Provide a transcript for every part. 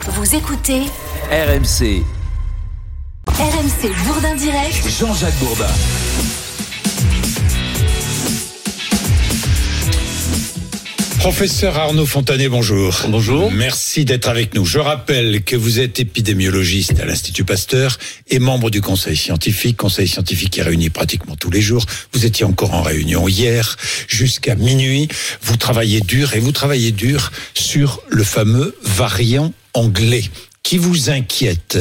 Vous écoutez RMC. RMC Bourdin Direct. Jean-Jacques Bourdin. Professeur Arnaud Fontanet, bonjour. Bonjour. Merci d'être avec nous. Je rappelle que vous êtes épidémiologiste à l'Institut Pasteur et membre du Conseil scientifique qui est réuni pratiquement tous les jours. Vous étiez encore en réunion hier jusqu'à minuit. Vous travaillez dur sur le fameux variant anglais qui vous inquiète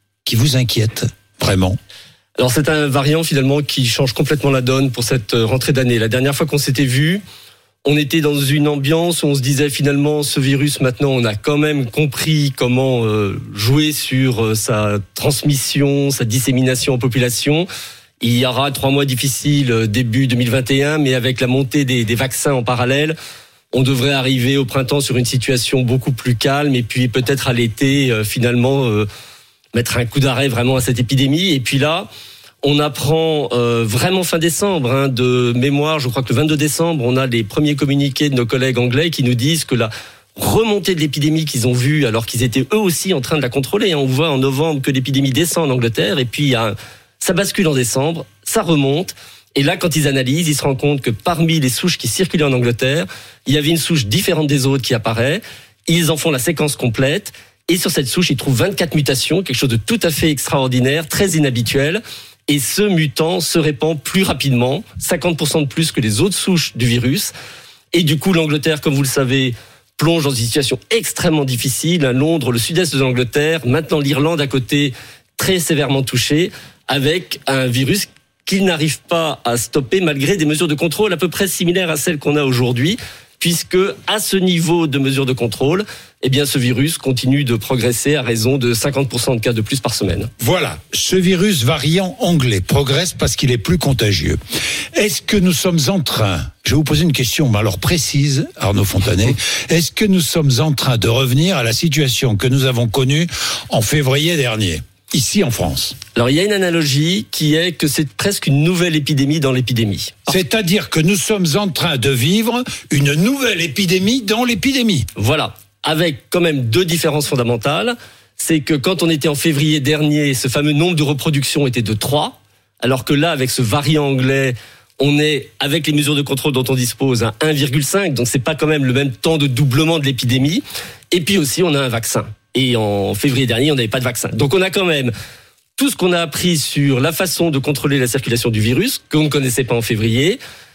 vraiment. Alors c'est un variant finalement qui change complètement la donne pour cette rentrée d'année. La dernière fois qu'on s'était vu, on était dans une ambiance où on se disait finalement ce virus, maintenant on a quand même compris comment jouer sur sa transmission, sa dissémination en population. Il y aura 3 mois difficiles début 2021, mais avec la montée des vaccins en parallèle, on devrait arriver au printemps sur une situation beaucoup plus calme et puis peut-être à l'été finalement mettre un coup d'arrêt vraiment à cette épidémie. Et puis là, on apprend vraiment fin décembre, de mémoire, je crois que le 22 décembre, on a les premiers communiqués de nos collègues anglais qui nous disent que la remontée de l'épidémie qu'ils ont vue, alors qu'ils étaient eux aussi en train de la contrôler. On voit en novembre que l'épidémie descend en Angleterre et puis ça bascule en décembre, ça remonte. Et là, quand ils analysent, ils se rendent compte que parmi les souches qui circulaient en Angleterre, il y avait une souche différente des autres qui apparaît. Ils en font la séquence complète. Et sur cette souche, ils trouvent 24 mutations, quelque chose de tout à fait extraordinaire, très inhabituel. Et ce mutant se répand plus rapidement, 50% de plus que les autres souches du virus. Et du coup, l'Angleterre, comme vous le savez, plonge dans une situation extrêmement difficile. Londres, le sud-est de l'Angleterre, maintenant l'Irlande à côté, très sévèrement touchée, avec un virus qu'ils n'arrivent pas à stopper malgré des mesures de contrôle à peu près similaires à celles qu'on a aujourd'hui, puisque à ce niveau de mesures de contrôle, ce virus continue de progresser à raison de 50% de cas de plus par semaine. Voilà, ce virus variant anglais progresse parce qu'il est plus contagieux. Est-ce que nous sommes en train, je vais vous poser une question, mais alors précise, Arnaud Fontanet, est-ce que nous sommes en train de revenir à la situation que nous avons connue en février dernier, ici en France? Alors il y a une analogie qui est que c'est presque une nouvelle épidémie dans l'épidémie. C'est-à-dire que nous sommes en train de vivre une nouvelle épidémie dans l'épidémie. Voilà, avec quand même 2 différences fondamentales. C'est que quand on était en février dernier, ce fameux nombre de reproductions était de 3, alors que là, avec ce variant anglais, on est, avec les mesures de contrôle dont on dispose, à 1,5, donc c'est pas quand même le même temps de doublement de l'épidémie. Et puis aussi, on a un vaccin. Et en février dernier, on n'avait pas de vaccin. Donc on a quand même tout ce qu'on a appris sur la façon de contrôler la circulation du virus, qu'on ne connaissait pas en février,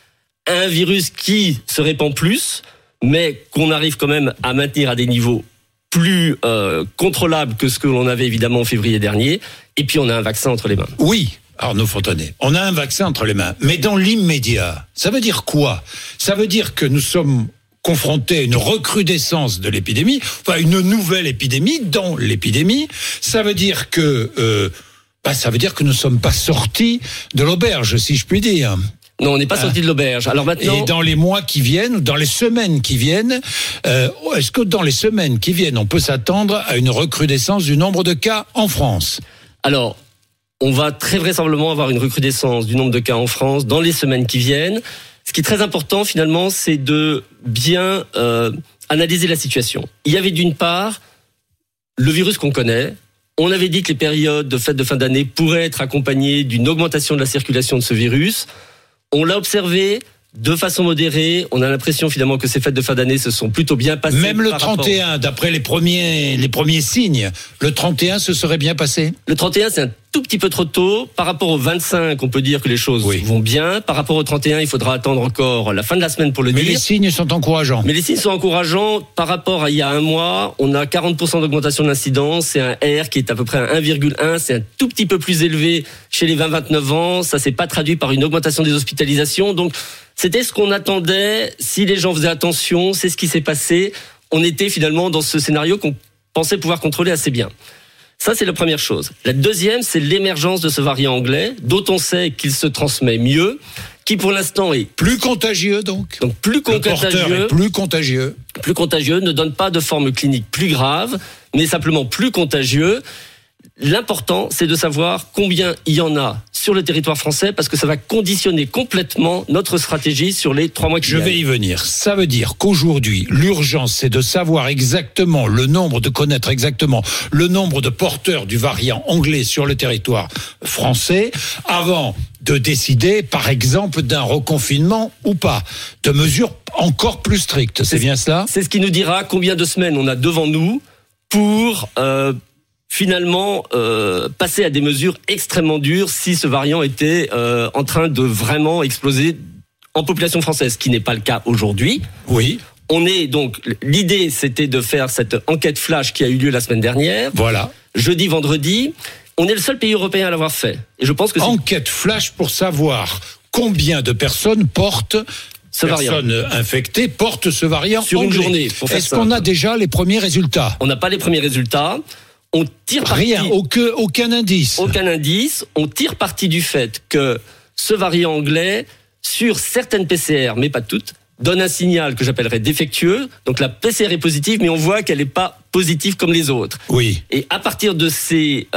un virus qui se répand plus, mais qu'on arrive quand même à maintenir à des niveaux plus contrôlables que ce que l'on avait évidemment en février dernier, et puis on a un vaccin entre les mains. Oui, Arnaud Fontanet, on a un vaccin entre les mains, mais dans l'immédiat, ça veut dire quoi? Ça veut dire que nous sommes confrontés à une recrudescence de l'épidémie, enfin une nouvelle épidémie dans l'épidémie. Ça veut dire que nous ne sommes pas sortis de l'auberge, si je puis dire. Non, on n'est pas sorti de l'auberge. Alors maintenant, et dans les mois qui viennent, ou dans les semaines qui viennent, est-ce que dans les semaines qui viennent, on peut s'attendre à une recrudescence du nombre de cas en France? Alors, on va très vraisemblablement avoir une recrudescence du nombre de cas en France dans les semaines qui viennent. Ce qui est très important finalement, c'est de bien analyser la situation. Il y avait d'une part le virus qu'on connaît. On avait dit que les périodes de fêtes de fin d'année pourraient être accompagnées d'une augmentation de la circulation de ce virus. On l'a observé de façon modérée. On a l'impression finalement que ces fêtes de fin d'année se sont plutôt bien passées. Même le 31, d'après les premiers signes, le 31 se serait bien passé? Le 31, c'est un tout petit peu trop tôt. Par rapport au 25, on peut dire que les choses vont bien. Par rapport au 31, il faudra attendre encore la fin de la semaine pour le dire. Mais les signes sont encourageants. Par rapport à il y a un mois, on a 40% d'augmentation de l'incidence. C'est un R qui est à peu près à 1,1. C'est un tout petit peu plus élevé chez les 20-29 ans. Ça s'est pas traduit par une augmentation des hospitalisations. Donc, c'était ce qu'on attendait. Si les gens faisaient attention, c'est ce qui s'est passé. On était finalement dans ce scénario qu'on pensait pouvoir contrôler assez bien. Ça, c'est la première chose. La deuxième, c'est l'émergence de ce variant anglais, dont on sait qu'il se transmet mieux, qui pour l'instant est plus contagieux donc plus contagieux. Le porteur est plus contagieux. Plus contagieux, ne donne pas de forme clinique plus grave, mais simplement plus contagieux. L'important, c'est de savoir combien il y en a sur le territoire français, parce que ça va conditionner complètement notre stratégie sur les 3 mois qui viennent. Je vais y venir. Ça veut dire qu'aujourd'hui, l'urgence, c'est de savoir exactement de connaître exactement le nombre de porteurs du variant anglais sur le territoire français, avant de décider, par exemple, d'un reconfinement ou pas, de mesures encore plus strictes. C'est bien cela ? C'est ce qui nous dira combien de semaines on a devant nous pour finalement passer à des mesures extrêmement dures si ce variant était en train de vraiment exploser en population française, ce qui n'est pas le cas aujourd'hui. Oui. L'idée, c'était de faire cette enquête flash qui a eu lieu la semaine dernière. Voilà. Jeudi, vendredi. On est le seul pays européen à l'avoir fait. Et je pense que enquête flash pour savoir combien de personnes infectées portent ce variant sur une journée. Est-ce qu'on a déjà les premiers résultats ? On n'a pas les premiers résultats. On tire parti. Rien, aucun indice. Aucun indice. On tire parti du fait que ce variant anglais, sur certaines PCR, mais pas toutes, donne un signal que j'appellerais défectueux. Donc la PCR est positive, mais on voit qu'elle n'est pas positive comme les autres. Oui. Et à partir de ces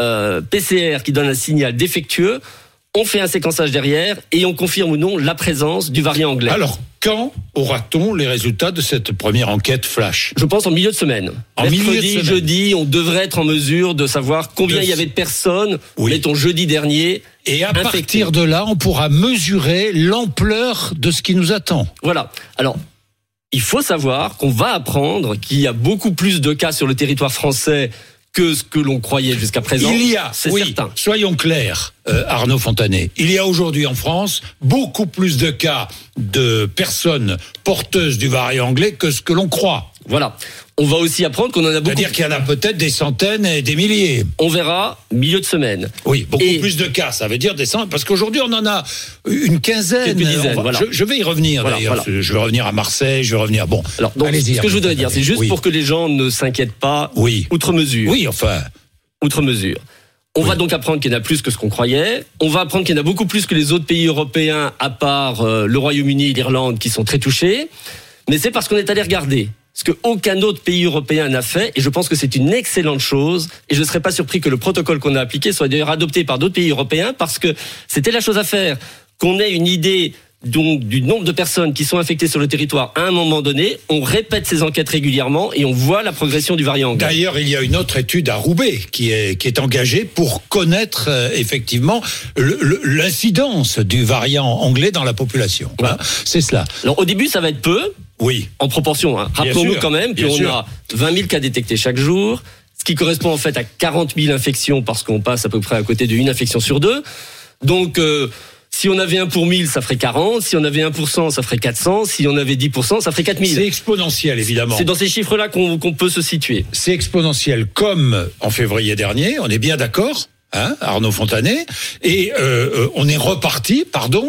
PCR qui donnent un signal défectueux, on fait un séquençage derrière et on confirme ou non la présence du variant anglais. Alors, quand aura-t-on les résultats de cette première enquête flash ? Je pense en milieu de semaine. Mercredi, jeudi, on devrait être en mesure de savoir combien il y avait de personnes, mettons jeudi dernier. Et à partir de là, on pourra mesurer l'ampleur de ce qui nous attend. Voilà. Alors, il faut savoir qu'on va apprendre qu'il y a beaucoup plus de cas sur le territoire français que ce que l'on croyait jusqu'à présent. Il y a, certain. Soyons clairs, Arnaud Fontanet, il y a aujourd'hui en France beaucoup plus de cas de personnes porteuses du variant anglais que ce que l'on croit. Voilà. On va aussi apprendre qu'on en a beaucoup. C'est-à-dire qu'il y en a peut-être des centaines et des milliers. On verra milieu de semaine. Oui, beaucoup plus de cas, ça veut dire des centaines. Parce qu'aujourd'hui, on en a une quinzaine. Quelques dizaines, voilà. Je vais y revenir, d'ailleurs. Voilà. Je vais revenir à Marseille, je vais revenir... Bon, alors, donc, allez-y. Ce que je voudrais dire, c'est juste pour que les gens ne s'inquiètent pas outre mesure. Oui, enfin... Outre mesure. On va donc apprendre qu'il y en a plus que ce qu'on croyait. On va apprendre qu'il y en a beaucoup plus que les autres pays européens, à part le Royaume-Uni et l'Irlande, qui sont très touchés. Mais c'est parce qu'on est allé regarder ce qu'aucun autre pays européen n'a fait, et je pense que c'est une excellente chose, et je ne serais pas surpris que le protocole qu'on a appliqué soit d'ailleurs adopté par d'autres pays européens, parce que c'était la chose à faire, qu'on ait une idée donc du nombre de personnes qui sont infectées sur le territoire à un moment donné. On répète ces enquêtes régulièrement et on voit la progression du variant anglais. D'ailleurs, il y a une autre étude à Roubaix qui est engagée pour connaître effectivement l'incidence du variant anglais dans la population. Ouais. C'est cela. Alors au début, ça va être peu. Oui. En proportion. Rappelons-nous quand même qu'on a 20 000 cas détectés chaque jour, ce qui correspond en fait à 40 000 infections parce qu'on passe à peu près à côté d'une infection sur 2. Donc, si on avait 1 pour 1000, ça ferait 40. Si on avait 1%, ça ferait 400. Si on avait 10%, ça ferait 4000. C'est exponentiel, évidemment. C'est dans ces chiffres-là qu'on peut se situer. C'est exponentiel comme en février dernier, on est bien d'accord, Arnaud Fontanet, et on est reparti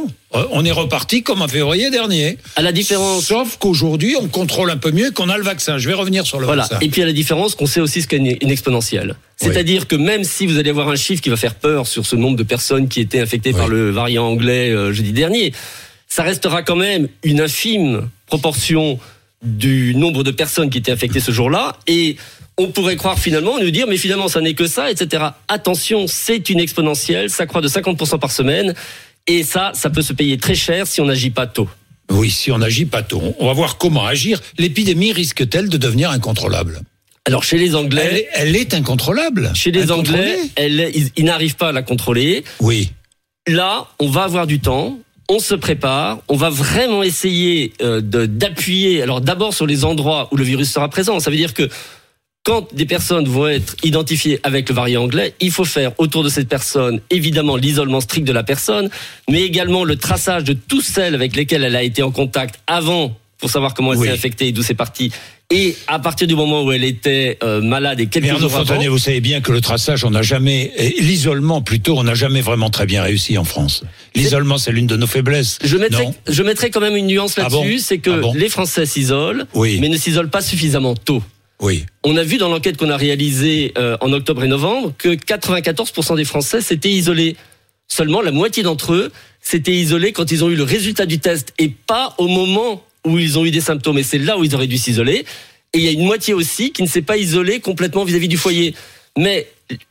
comme en février dernier. À la différence. Sauf qu'aujourd'hui, on contrôle un peu mieux et qu'on a le vaccin. Je vais revenir sur le vaccin. Et puis à la différence qu'on sait aussi ce qu'est une exponentielle. C'est-à-dire que même si vous allez avoir un chiffre qui va faire peur sur ce nombre de personnes qui étaient infectées par le variant anglais jeudi dernier, ça restera quand même une infime proportion du nombre de personnes qui étaient infectées ce jour-là. Et on pourrait croire finalement, nous dire, mais finalement ça n'est que ça, etc. Attention, c'est une exponentielle, ça croît de 50% par semaine. Et ça peut se payer très cher si on n'agit pas tôt. Oui, si on n'agit pas tôt. On va voir comment agir. L'épidémie risque-t-elle de devenir incontrôlable ? Alors chez les Anglais, elle est incontrôlable. Chez les Anglais, ils n'arrivent pas à la contrôler. Oui. Là, on va avoir du temps. On se prépare. On va vraiment essayer d'appuyer. Alors d'abord sur les endroits où le virus sera présent. Ça veut dire que quand des personnes vont être identifiées avec le variant anglais, il faut faire autour de cette personne, évidemment, l'isolement strict de la personne, mais également le traçage de toutes celles avec lesquelles elle a été en contact avant, pour savoir comment elle s'est infectée et d'où c'est parti. Et à partir du moment où elle était malade et quelques jours avant... Vous savez bien que le traçage, l'isolement plutôt, on n'a jamais vraiment très bien réussi en France. L'isolement, c'est l'une de nos faiblesses. Je mettrais quand même une nuance là-dessus, c'est que les Français s'isolent, mais ne s'isolent pas suffisamment tôt. Oui. On a vu dans l'enquête qu'on a réalisée en octobre et novembre que 94% des Français s'étaient isolés. Seulement la moitié d'entre eux s'étaient isolés quand ils ont eu le résultat du test et pas au moment où ils ont eu des symptômes. Et c'est là où ils auraient dû s'isoler. Et il y a une moitié aussi qui ne s'est pas isolée complètement vis-à-vis du foyer. Mais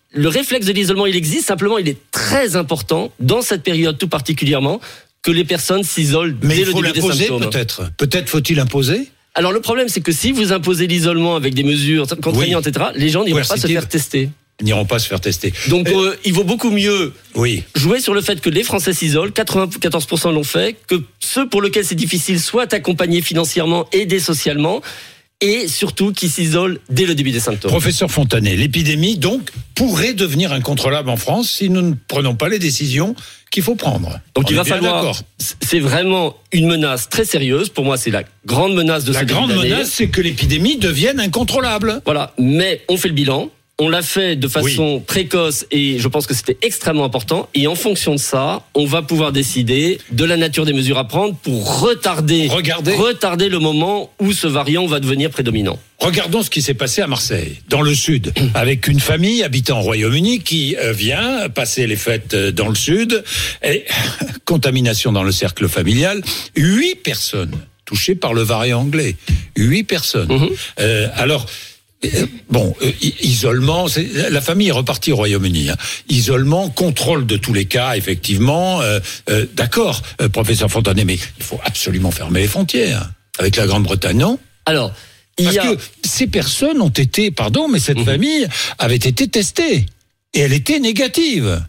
le réflexe de l'isolement, il existe. Simplement, il est très important, dans cette période tout particulièrement, que les personnes s'isolent Mais dès il le faut début des l'imposer symptômes. Peut-être faut-il imposer. Alors le problème, c'est que si vous imposez l'isolement avec des mesures contraignantes, etc., les gens n'iront pas se Coercitives. faire tester. Ils n'iront pas se faire tester. Donc il vaut beaucoup mieux Oui. jouer sur le fait que les Français s'isolent, 94% l'ont fait, que ceux pour lesquels c'est difficile soient accompagnés financièrement, aidés socialement, et surtout qui s'isolent dès le début des symptômes. Professeur Fontanet, l'épidémie donc pourrait devenir incontrôlable en France si nous ne prenons pas les décisions qu'il faut prendre. Donc On il est va bien falloir. d'accord. C'est vraiment une menace très sérieuse. Pour moi, c'est la grande menace de La ce début grande d'année. menace, c'est que l'épidémie devienne incontrôlable. Voilà, mais on fait le bilan. On l'a fait de façon précoce et je pense que c'était extrêmement important. Et en fonction de ça, on va pouvoir décider de la nature des mesures à prendre pour retarder le moment où ce variant va devenir prédominant. Regardons ce qui s'est passé à Marseille, dans le sud, avec une famille habitant au Royaume-Uni qui vient passer les fêtes dans le sud. Et contamination dans le cercle familial, 8 personnes touchées par le variant anglais. 8 personnes. Isolement, la famille est repartie au Royaume-Uni. Isolement, contrôle de tous les cas, effectivement. D'accord, professeur Fontanet, mais il faut absolument fermer les frontières avec la Grande-Bretagne, non ? Alors, Parce que ces personnes ont été, cette famille avait été testée et elle était négative.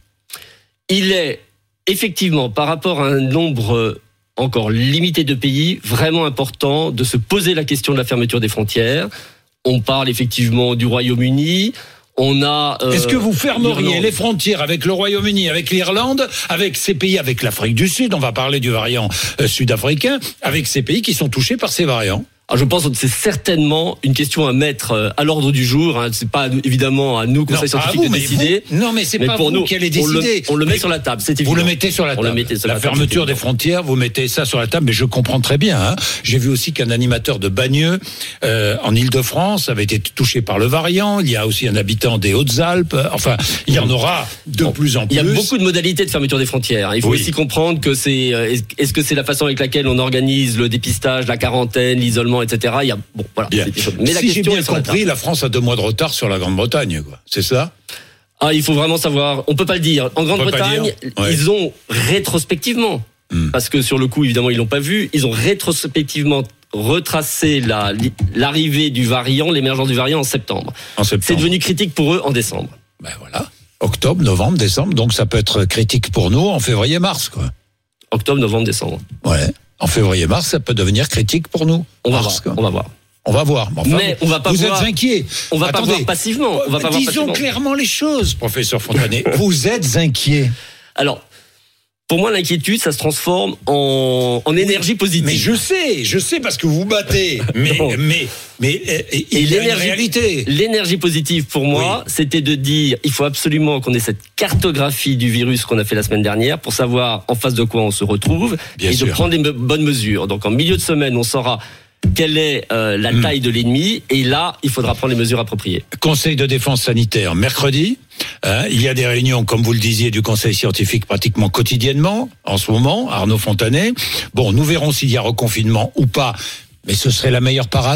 Il est effectivement, par rapport à un nombre encore limité de pays, vraiment important de se poser la question de la fermeture des frontières. On parle effectivement du Royaume-Uni. On a. Est-ce que vous fermeriez les frontières avec le Royaume-Uni, avec l'Irlande, avec ces pays, avec l'Afrique du Sud, on va parler du variant sud-africain, avec ces pays qui sont touchés par ces variants ? Je pense que c'est certainement une question à mettre à l'ordre du jour. C'est pas évidemment à nous, conseil scientifique, de décider. C'est pas pour vous nous qui allez décider. On le met sur la table, c'est évident. Vous le mettez sur la table. La fermeture des frontières, vous mettez ça sur la table, mais je comprends très bien. J'ai vu aussi qu'un animateur de Bagneux, en Île-de-France, avait été touché par le variant. Il y a aussi un habitant des Hautes-Alpes. Enfin, il y en aura de plus en plus. Il y a beaucoup de modalités de fermeture des frontières. Il faut aussi comprendre que est-ce que c'est la façon avec laquelle on organise le dépistage, la quarantaine, l'isolement, etc. Il y a, mais si j'ai bien compris, la France a 2 mois de retard sur la Grande-Bretagne, quoi. C'est ça ? Il faut vraiment savoir. On peut pas le dire. En Grande-Bretagne, ils ont rétrospectivement, parce que sur le coup, évidemment, ils l'ont pas vu. Ils ont rétrospectivement retracé l'arrivée du variant, l'émergence du variant en septembre. C'est devenu critique pour eux en décembre. Ben voilà. Octobre, novembre, décembre. Donc ça peut être critique pour nous en février-mars, quoi. Octobre, novembre, décembre. Ouais. En février-mars, ça peut devenir critique pour nous. On va voir. On va voir. Mais on va pas vous voir. Êtes inquiet. On va pas voir passivement. Disons clairement les choses, professeur Fontanet. Vous êtes inquiet. Alors, pour moi, l'inquiétude, ça se transforme en énergie positive. Mais je sais parce que vous battez. Mais il y a une réalité. L'énergie positive, pour moi, c'était de dire, il faut absolument qu'on ait cette cartographie du virus qu'on a fait la semaine dernière pour savoir en face de quoi on se retrouve de prendre les bonnes mesures. Donc, en milieu de semaine, on saura quelle est la taille de l'ennemi, et là, il faudra prendre les mesures appropriées. Conseil de défense sanitaire, mercredi. Il y a des réunions, comme vous le disiez, du Conseil scientifique pratiquement quotidiennement, en ce moment, Arnaud Fontanet. Bon, nous verrons s'il y a reconfinement ou pas, mais ce serait la meilleure parade ?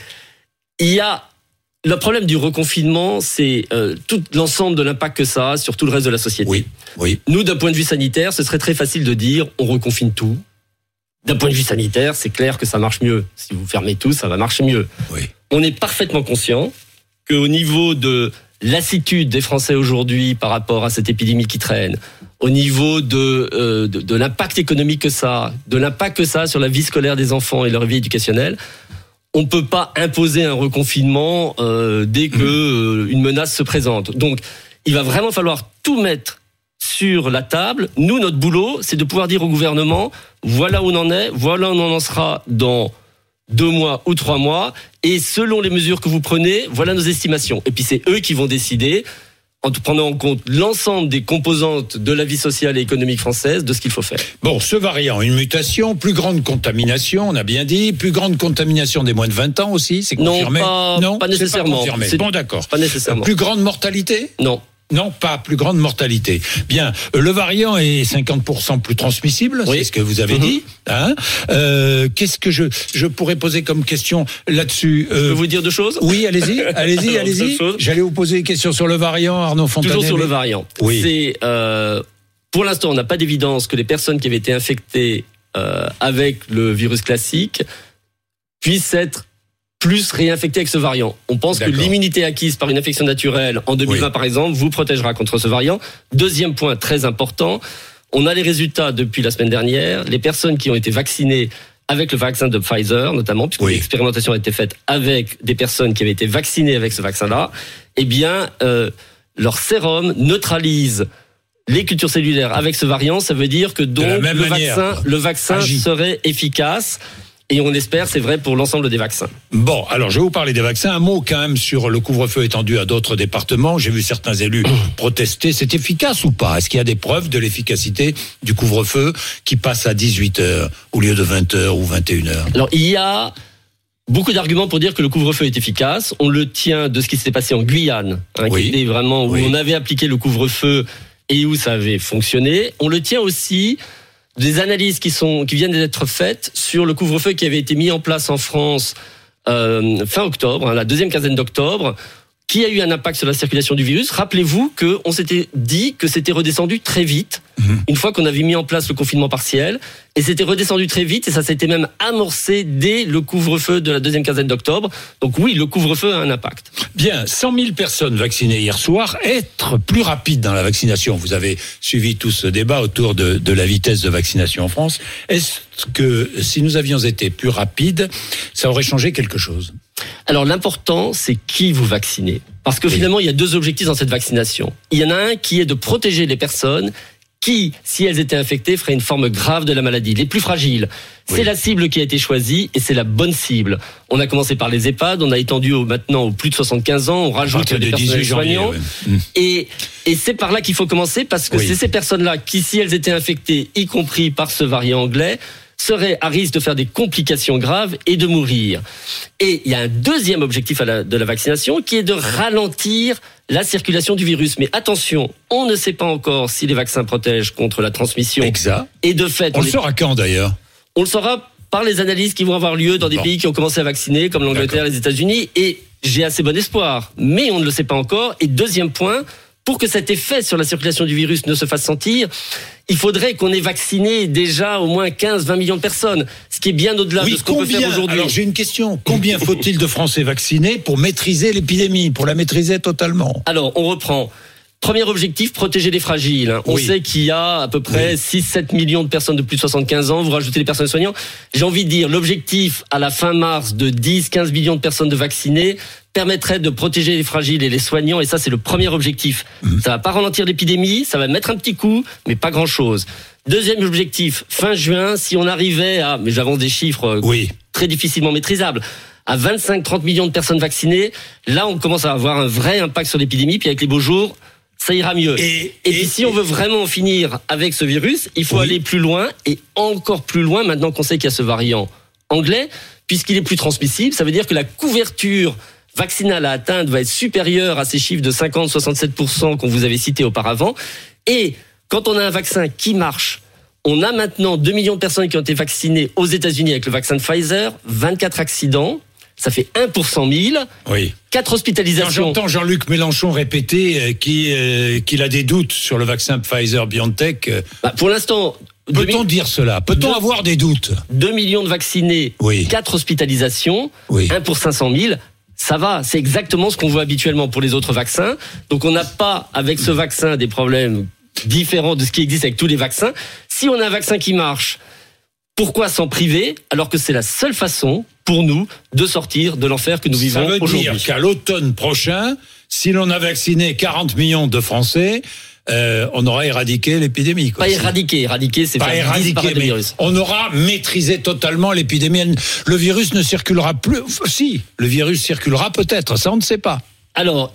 Il y a le problème du reconfinement, c'est tout l'ensemble de l'impact que ça a sur tout le reste de la société. Oui. Nous, d'un point de vue sanitaire, ce serait très facile de dire on reconfine tout. D'un point de vue sanitaire, c'est clair que ça marche mieux. Si vous fermez tout, ça va marcher mieux. Oui. On est parfaitement conscient qu'au niveau de lassitude des Français aujourd'hui par rapport à cette épidémie qui traîne, au niveau de l'impact économique que ça a, de l'impact que ça a sur la vie scolaire des enfants et leur vie éducationnelle, on peut pas imposer un reconfinement dès que une menace se présente. Donc, il va vraiment falloir tout mettre sur la table. Nous, notre boulot, c'est de pouvoir dire au gouvernement, voilà où on en est, voilà où on en sera dans 2 mois ou 3 mois, et selon les mesures que vous prenez, voilà nos estimations. Et puis c'est eux qui vont décider, en prenant en compte l'ensemble des composantes de la vie sociale et économique française, de ce qu'il faut faire. Bon, ce variant, une mutation, plus grande contamination, on a bien dit, plus grande contamination des moins de 20 ans aussi, c'est confirmé ? Non, pas nécessairement. Bon, d'accord. Pas nécessairement. Plus grande mortalité ? Non. Non, pas plus grande mortalité. Bien, le variant est 50% plus transmissible, Oui. c'est ce que vous avez dit. Hein, qu'est-ce que je pourrais poser comme question là-dessus Je peux vous dire deux choses. Oui, allez-y. Alors, Allez-y. deux choses. J'allais vous poser une question sur le variant, Arnaud Fontanet. Toujours sur le variant. Oui. C'est pour l'instant, on n'a pas d'évidence que les personnes qui avaient été infectées avec le virus classique puissent être plus réinfectées avec ce variant. On pense D'accord. que l'immunité acquise par une infection naturelle en 2020, Oui. par exemple, vous protégera contre ce variant. Deuxième point très important, on a les résultats depuis la semaine dernière. Les personnes qui ont été vaccinées avec le vaccin de Pfizer, notamment, puisque Oui. l'expérimentation a été faite avec des personnes qui avaient été vaccinées avec ce vaccin-là, eh bien, leur sérum neutralise les cultures cellulaires avec ce variant. Ça veut dire que donc la même manière, le vaccin agit. serait efficace. Et on espère, c'est vrai pour l'ensemble des vaccins. Bon, alors je vais vous parler des vaccins. Un mot quand même sur le couvre-feu étendu à d'autres départements. J'ai vu certains élus protester. C'est efficace ou pas? Est-ce qu'il y a des preuves de l'efficacité du couvre-feu qui passe à 18h au lieu de 20h ou 21h? Alors, il y a beaucoup d'arguments pour dire que le couvre-feu est efficace. On le tient de ce qui s'est passé en Guyane, Oui. qui était vraiment où Oui. on avait appliqué le couvre-feu et où ça avait fonctionné. On le tient aussi des analyses qui viennent d'être faites sur le couvre-feu qui avait été mis en place en France fin octobre, la deuxième quinzaine d'octobre, qui a eu un impact sur la circulation du virus. Rappelez-vous qu'on s'était dit que c'était redescendu très vite, une fois qu'on avait mis en place le confinement partiel, et c'était redescendu très vite, et ça s'était même amorcé dès le couvre-feu de la deuxième quinzaine d'octobre. Donc oui, le couvre-feu a un impact. Bien, 100 000 personnes vaccinées hier soir. Être plus rapide dans la vaccination. Vous avez suivi tout ce débat autour de la vitesse de vaccination en France. Est-ce que si nous avions été plus rapides, ça aurait changé quelque chose? Alors l'important, c'est qui vous vaccinez. Parce que finalement, il y a deux objectifs dans cette vaccination. Il y en a un qui est de protéger les personnes qui, si elles étaient infectées, feraient une forme grave de la maladie. Les plus fragiles, c'est la cible qui a été choisie et c'est la bonne cible. On a commencé par les EHPAD, on a étendu maintenant aux plus de 75 ans, on rajoute les personnels soignants. Et c'est par là qu'il faut commencer parce que c'est ces personnes-là qui, si elles étaient infectées, y compris par ce variant anglais, seraient à risque de faire des complications graves et de mourir. Et il y a un deuxième objectif de la vaccination qui est de ralentir la circulation du virus. Mais attention, on ne sait pas encore si les vaccins protègent contre la transmission. Exact. Et de fait, On le saura quand d'ailleurs? On le saura par les analyses qui vont avoir lieu dans des pays qui ont commencé à vacciner, comme l'Angleterre, les États-Unis. Et j'ai assez bon espoir. Mais on ne le sait pas encore. Et deuxième point, pour que cet effet sur la circulation du virus ne se fasse sentir, il faudrait qu'on ait vacciné déjà au moins 15-20 millions de personnes, ce qui est bien au-delà de ce qu'on peut faire aujourd'hui. Alors j'ai une question. Combien faut-il de Français vaccinés pour maîtriser l'épidémie, pour la maîtriser totalement? Alors, on reprend. Premier objectif, protéger les fragiles. On sait qu'il y a à peu près 6-7 millions de personnes de plus de 75 ans. Vous rajoutez les personnes soignantes. J'ai envie de dire, l'objectif à la fin mars de 10-15 millions de personnes de vaccinées permettrait de protéger les fragiles et les soignants. Et ça, c'est le premier objectif. Ça va pas ralentir l'épidémie, ça va mettre un petit coup, mais pas grand-chose. Deuxième objectif, fin juin, si on arrivait à, mais j'avance des chiffres très difficilement maîtrisables, à 25-30 millions de personnes vaccinées, là, on commence à avoir un vrai impact sur l'épidémie. Puis avec les beaux jours, ça ira mieux. Et puis si on veut vraiment finir avec ce virus, il faut aller plus loin et encore plus loin maintenant qu'on sait qu'il y a ce variant anglais, puisqu'il est plus transmissible. Ça veut dire que la couverture vaccinale à atteindre va être supérieure à ces chiffres de 50-67% qu'on vous avait cités auparavant. Et quand on a un vaccin qui marche, on a maintenant 2 millions de personnes qui ont été vaccinées aux États-Unis avec le vaccin de Pfizer, 24 accidents. Ça fait 1 pour 100 000. 4 hospitalisations. Quand j'entends Jean-Luc Mélenchon répéter qu'il a des doutes sur le vaccin Pfizer-BioNTech. Pour l'instant. Peut-on dire cela? Peut-on avoir des doutes? 2 millions de vaccinés, 4 hospitalisations, 1 pour 500 000. Ça va, c'est exactement ce qu'on voit habituellement pour les autres vaccins. Donc on n'a pas, avec ce vaccin, des problèmes différents de ce qui existe avec tous les vaccins. Si on a un vaccin qui marche, pourquoi s'en priver alors que c'est la seule façon pour nous de sortir de l'enfer que nous vivons aujourd'hui? Ça veut dire qu'à l'automne prochain, si l'on a vacciné 40 millions de Français, on aura éradiqué l'épidémie. Pas éradiqué, c'est pas faire disparaître le virus. On aura maîtrisé totalement l'épidémie. Le virus ne circulera plus. Si, le virus circulera peut-être, ça on ne sait pas. Alors,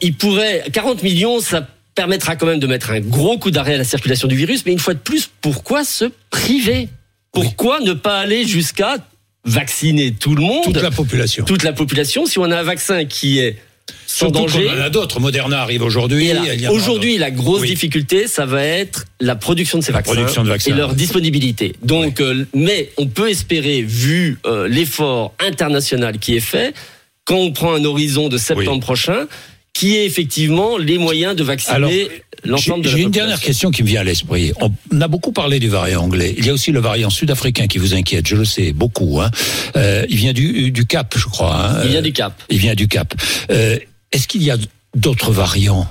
40 millions, ça permettra quand même de mettre un gros coup d'arrêt à la circulation du virus, mais une fois de plus, pourquoi se priver? Pourquoi ne pas aller jusqu'à vacciner tout le monde? Toute la population. Toute la population. Si on a un vaccin qui est sans Surtout danger. qu'on en a d'autres. Moderna arrive aujourd'hui. Aujourd'hui, la grosse difficulté, ça va être la production de ces vaccins et leur disponibilité. Donc, mais on peut espérer, vu l'effort international qui est fait, quand on prend un horizon de septembre prochain, qui est effectivement les moyens de vacciner l'ensemble de la population. J'ai une dernière question qui me vient à l'esprit. On a beaucoup parlé du variant anglais. Il y a aussi le variant sud-africain qui vous inquiète, je le sais, beaucoup. Il vient du Cap, je crois. Il vient du Cap. Il vient du Cap. Est-ce qu'il y a d'autres variants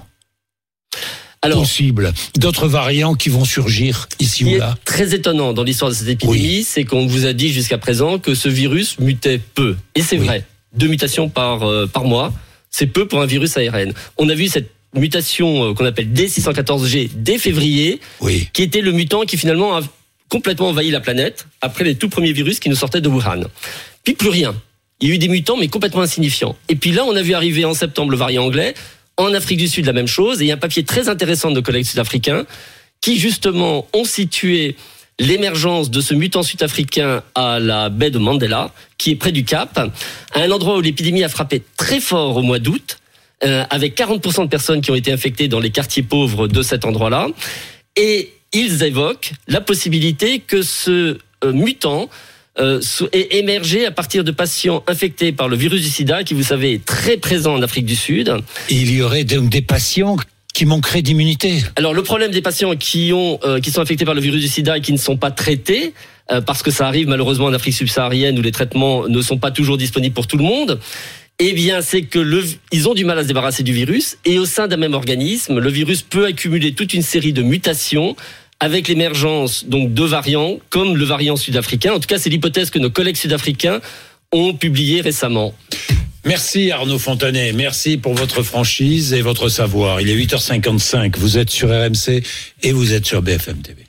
possibles, d'autres variants qui vont surgir ici ou là? Très étonnant dans l'histoire de cette épidémie, c'est qu'on vous a dit jusqu'à présent que ce virus mutait peu. Et c'est vrai. 2 mutations par mois. C'est peu pour un virus ARN. On a vu cette mutation qu'on appelle D614G dès février, qui était le mutant qui finalement a complètement envahi la planète après les tout premiers virus qui nous sortaient de Wuhan. Puis plus rien. Il y a eu des mutants mais complètement insignifiants. Et puis là, on a vu arriver en septembre le variant anglais. En Afrique du Sud, la même chose. Et il y a un papier très intéressant de nos collègues sud-africains qui justement ont situé l'émergence de ce mutant sud-africain à la baie de Mandela, qui est près du Cap, à un endroit où l'épidémie a frappé très fort au mois d'août, avec 40% de personnes qui ont été infectées dans les quartiers pauvres de cet endroit-là. Et ils évoquent la possibilité que ce mutant ait émergé à partir de patients infectés par le virus du sida, qui, vous savez, est très présent en Afrique du Sud. Et il y aurait donc des patients qui manqueraient d'immunité. Alors le problème des patients qui sont infectés par le virus du sida et qui ne sont pas traités, parce que ça arrive malheureusement en Afrique subsaharienne où les traitements ne sont pas toujours disponibles pour tout le monde, eh bien c'est que ils ont du mal à se débarrasser du virus, et au sein d'un même organisme, le virus peut accumuler toute une série de mutations avec l'émergence donc de variants comme le variant sud-africain. En tout cas, c'est l'hypothèse que nos collègues sud-africains ont publiée récemment. Merci Arnaud Fontanet, merci pour votre franchise et votre savoir. Il est 8h55, vous êtes sur RMC et vous êtes sur BFM TV.